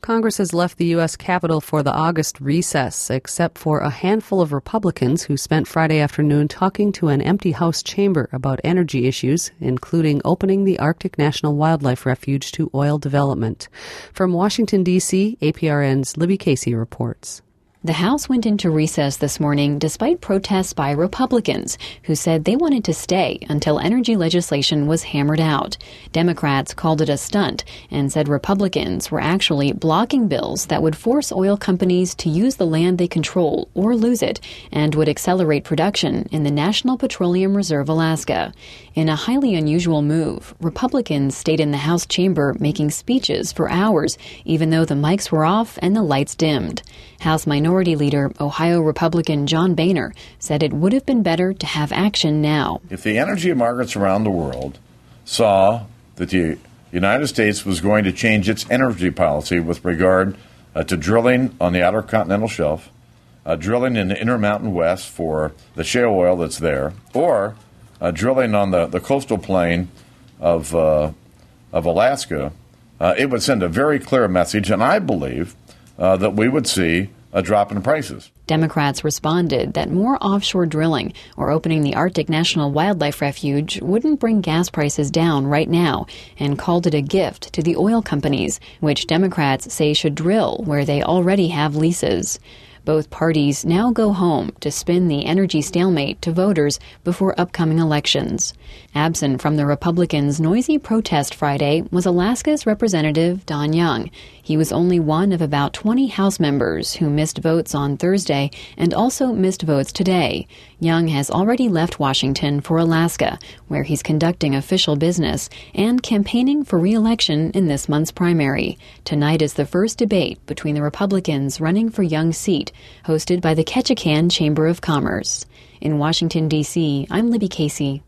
Congress has left the U.S. Capitol for the August recess, except for a handful of Republicans who spent Friday afternoon talking to an empty House chamber about energy issues, including opening the Arctic National Wildlife Refuge to oil development. From Washington, D.C., APRN's Libby Casey reports. The House went into recess this morning despite protests by Republicans who said they wanted to stay until energy legislation was hammered out. Democrats called it a stunt and said Republicans were actually blocking bills that would force oil companies to use the land they control or lose it and would accelerate production in the National Petroleum Reserve, Alaska. In a highly unusual move, Republicans stayed in the House chamber making speeches for hours, even though the mics were off and the lights dimmed. House Minority Leader, Ohio Republican John Boehner, said it would have been better to have action now. If the energy markets around the world saw that the United States was going to change its energy policy with regard to drilling on the Outer Continental Shelf, drilling in the Intermountain West for the shale oil that's there, or drilling on the coastal plain of Alaska, it would send a very clear message, and I believe that we would see a drop in prices. Democrats responded that more offshore drilling or opening the Arctic National Wildlife Refuge wouldn't bring gas prices down right now and called it a gift to the oil companies, which Democrats say should drill where they already have leases. Both parties now go home to spin the energy stalemate to voters before upcoming elections. Absent from the Republicans' noisy protest Friday was Alaska's Representative Don Young. He was only one of about 20 House members who missed votes on Thursday and also missed votes today. Young has already left Washington for Alaska, where he's conducting official business and campaigning for re-election in this month's primary. Tonight is the first debate between the Republicans running for Young's seat, hosted by the Ketchikan Chamber of Commerce. In Washington, D.C., I'm Libby Casey.